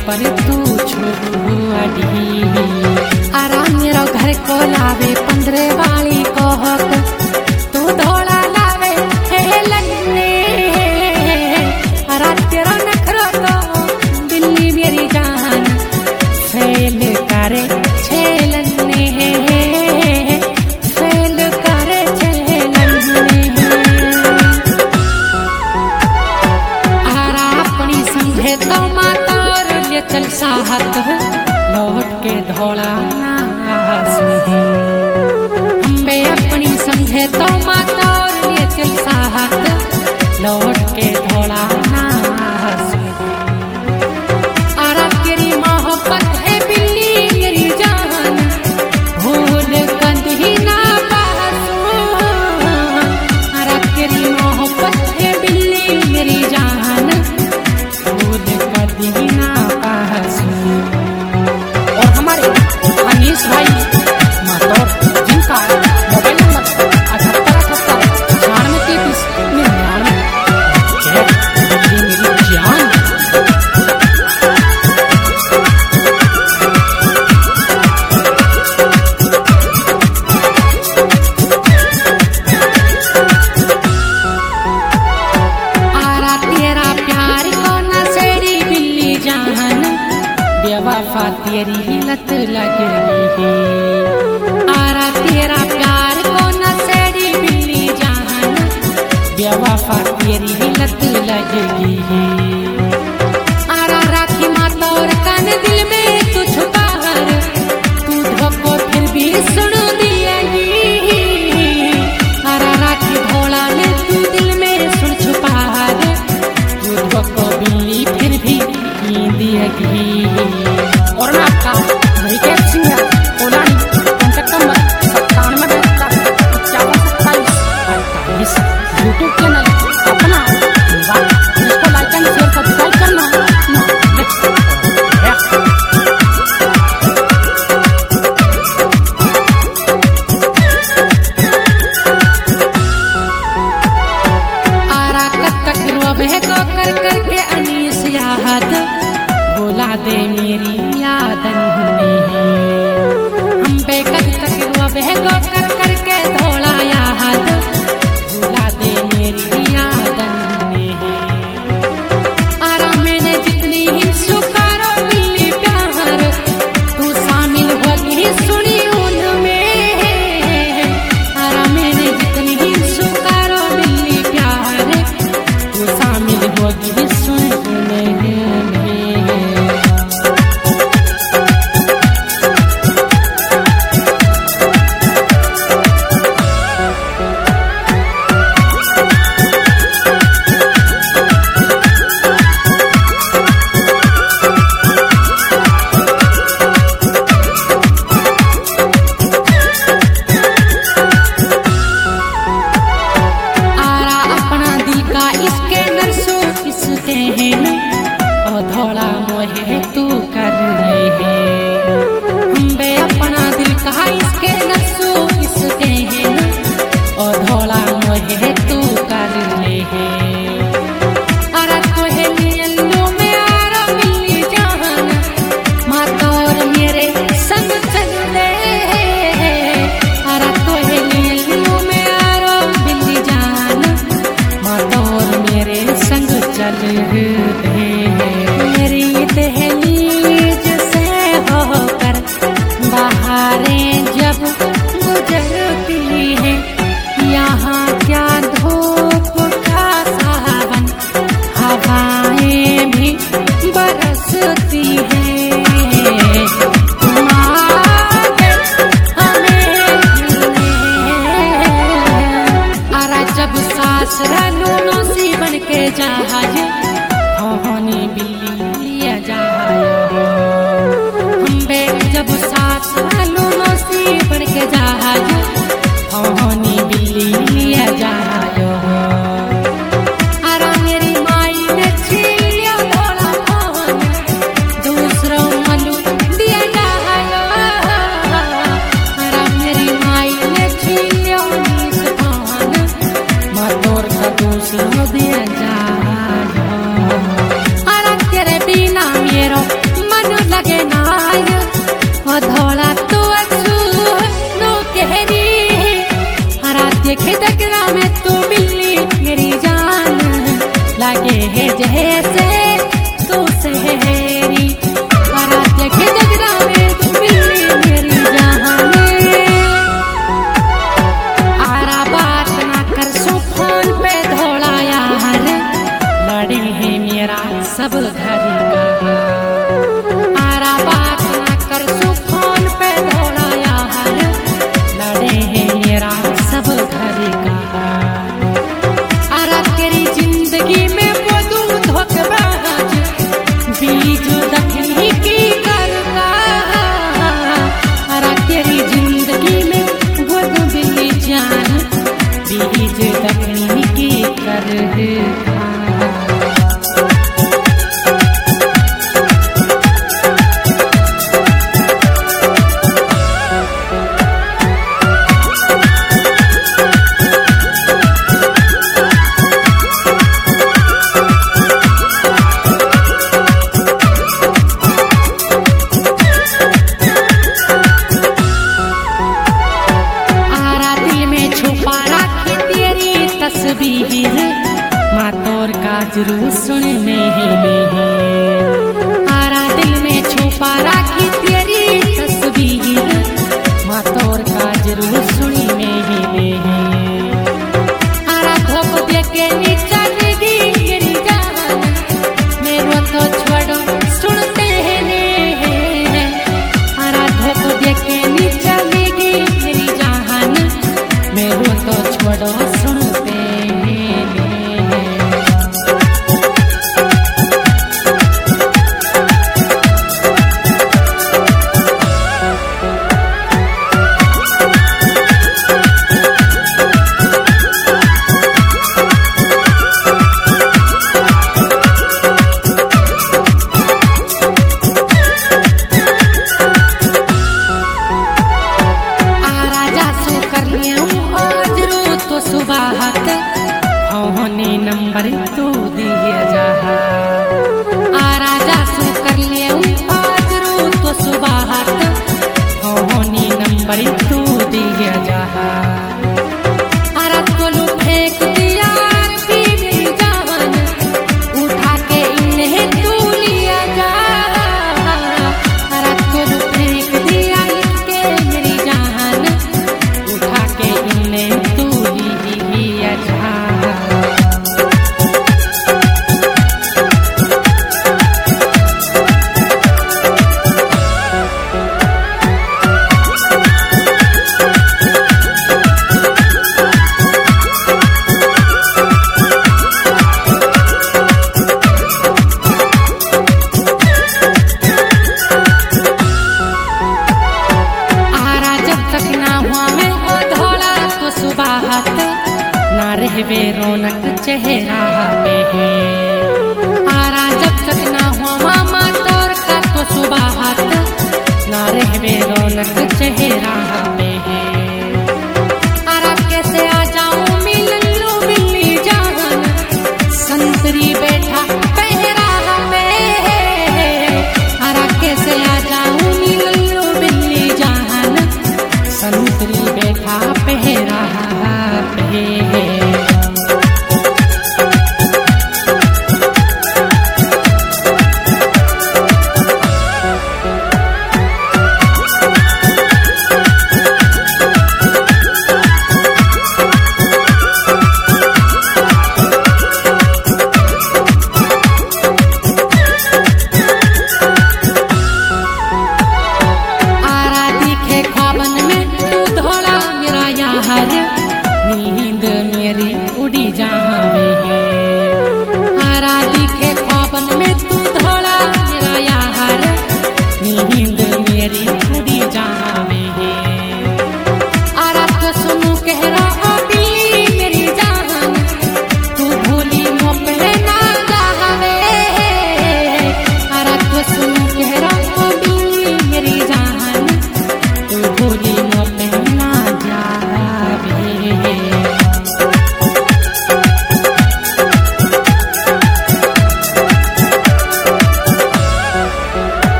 पर तू छोड़ी आरा मेरा घर को लावे 15 वाली कोहक तू धोला लावे हे लगने आरा तेरा नखरा तो दिल्ली मेरी जान फेल करे छेलने फेल करे छेलने आरा अपनी समझे तो माता और ले चल साहत लौट के धोला अम्बे अपनी समझे तो माता और ले चल साहत लौट के धोला आरा तेरी मोहब्बत है बिल्ली मेरी जान भूल कंद ही ना पासू आरा तेरी मोहब्बत है बिल्ली मेरी जान भूल कंद ही ना पासू। और हमारे अनीश भाई मातौर जिनका मोबाइल नंबर 7878 मेरी जान आरा तेरा प्यार को नसेड़ी बिल्ली जान बेवफा तेरी लत लग गई है आरा तेरा प्यार को नसेड़ी बिल्ली जान बेवफा तेरी लत लग गई है आरा राखी माता और कान दिल में तू छुपा कर तू धोखो फिर भी सुन दिएगी आरा राखी भोला में तू दिल में सुन छुपा कर तू धोखो बिल्ली फिर भी दिएगी। और मैं आपका वही कैब सिंह ओलानी कॉन्टेक्ट नंबर 97 यूट्यूब चैनल अपना इसको लाइक एंड शेयर सब्सक्राइब करना आरा कब रोबे को कर करके अनीस याद भुला दे मेरी यादन हम बेकद तक रोबे को कर करके धोला याद भुला दे मेरी यादन आरा मैंने जितनी ही सुकारो बिल्ली प्यार तू शामिल होगी सुनी उनमें आरा मैंने जितनी ही सुकारो बिल्ली प्यार तू शामिल होगी सुनने में। धोला मोहे तू कर रहे हैं बे अपना दिल कहा इसके नसू इसके हैं और धोला मोहे तू कर रहे हैं अरे तोहे लियल्लू में आरा बिल्ली जान माता और मेरे संग चल ले अरे तोहे लियल्लू में आरा बिल्ली जान माता और मेरे संग चल रहे दहलीज से होकर बहारें जब गुजरती है यहाँ क्या धूप का सावन हवाएं भी बरसती है आरा जब सास रनूनों सी बन के जहाज होनी बिल्ली लिया जायो जब सास लूनो सी बन के जहाज होनी बिल्ली लिया जायो आरा मेरी माई ने छीलिया भोला फोन सब घर का आरा बात न कर सुफान पे दौड़ाया हर लड़े हैं मेरा सब घर का आरा तेरी जिंदगी में वो दूध धोखबाज बीज दखनी की करता आरा तेरी जिंदगी में वो बिल्ली जान बीज दखनी की करता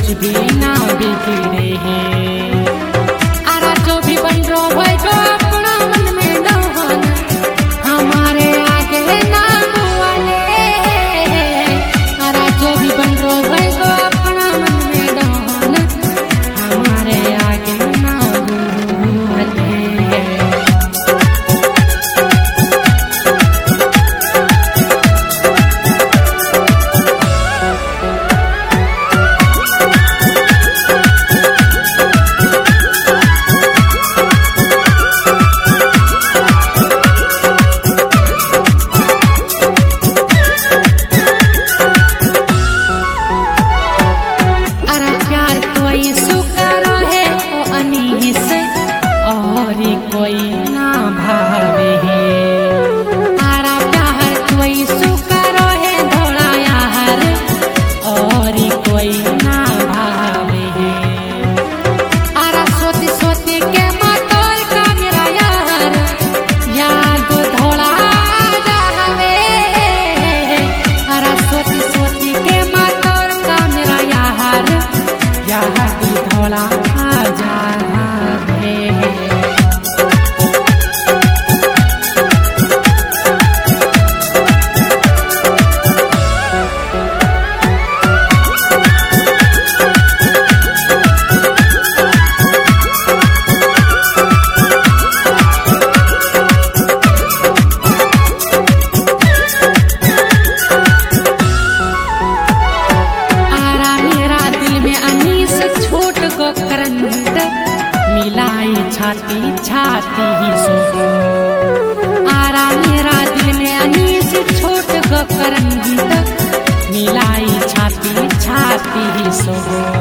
कुछ भी ना बिगड़े हैं। आरा जो भी बन रो है जो अपना मन में डहान, हमारे आगे ना वाले। आरा जो भी बन रो है जो अपना मन में डहान, हमारे आगे ना वाले। कोई ना भावे है आरा प्यार कोई सुकरो है धोड़ा यार, और कोई ना भावे है। आरा सोती सोती के मतोल का मेरा यार, याद धोड़ा जावे। आरा सोती सोती के मतोल का मेरा यार, याद धोड़ा जावे। मिलाई छाती छाती ही सो। आरा मेरा दिल में अनीस छोट गो करंगी, मिलाई छाती छाती ही सो।